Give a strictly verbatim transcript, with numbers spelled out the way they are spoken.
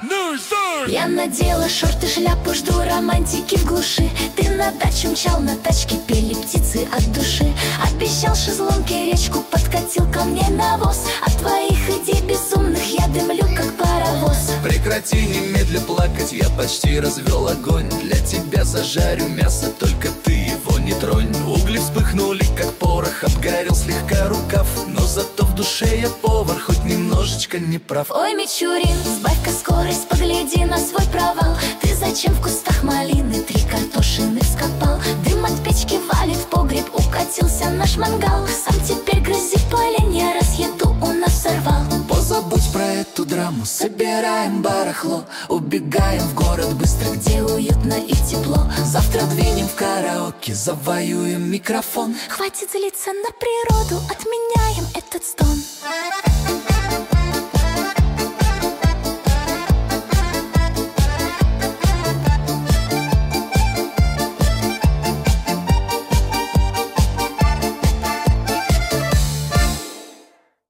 одну из двух. Я надела шорты, шляпу, жду романтики в глуши. Ты на дачу мчал, на тачке пели птицы от души. Обещал шезлонги, речку, подкатил ко мне навоз. От твоих идей безумных я дымлю, как паровоз. Прекрати немедля плакать, я почти развел огонь. Для тебя зажарю мясо, только ты его не тронь. Угли вспыхнули, как порох, обгорел слегка рукав. Но зато в душе я повар, хоть немножечко не прав. Ой, Мичурин, сбавь-ка скорость, погляди на свой провал. Ты зачем в кустах малины три картошины вскопал? Дым от печки валит в погреб, укатился наш мангал. Сам теперь грызи поленья, раз еду у нас сорвал. Позабудь про эту драму, собираем барахло. Убегаем в город быстро, где уютно и тепло. Завтра двинем в караоке, завоюем микрофон. Хватит злиться на природу, отменяем этот стон.